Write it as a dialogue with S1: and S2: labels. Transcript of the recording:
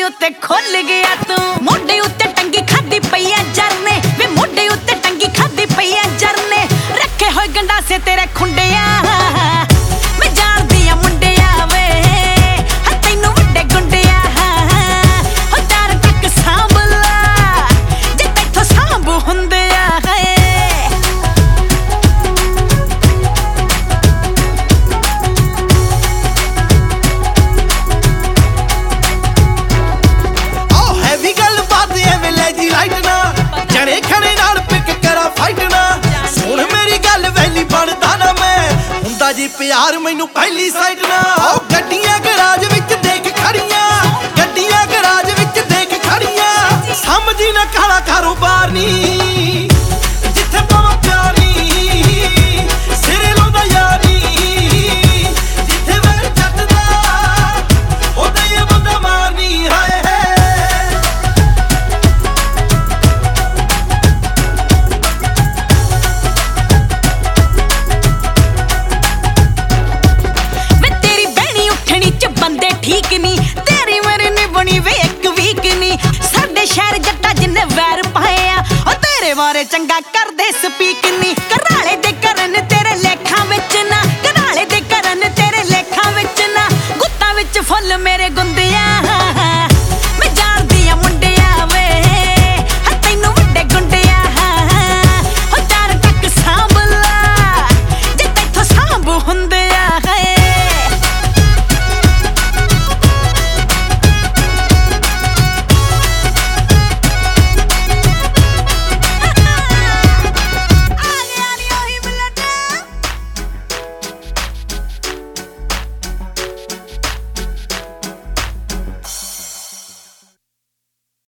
S1: उत्ते खुल गया तू मोढे उत्ते टंगी खादी पई है जरने वे मोढे उत्ते टंगी खादी पई है जरने रखे होए गंडासे तेरे खुंडिया मैं जानदी आ मुंडिया वे तैनू वड्डे गुंडिया हो तार तक सांभ ला जे तैथों सांभ हुंदे
S2: जी प्यार मैनू पहली साइड ना ओ गड्डियां गराज विच देख खड़ियां गड्डियां गराज विच देख खड़ियां समझी ना काला कारोबार नी जिथे पावां प्यार नी सिरे लाउंदा यार नी जिथे वैर जटदा ओदे ये बंदा मारनी हाय
S1: ठीक नी तेरी मेरी नी बनी वे एक वीक नी साडे शहर जट्टा जिन्ने वैर पाए आ ओ तेरे बारे चंगा कर दे स्पीक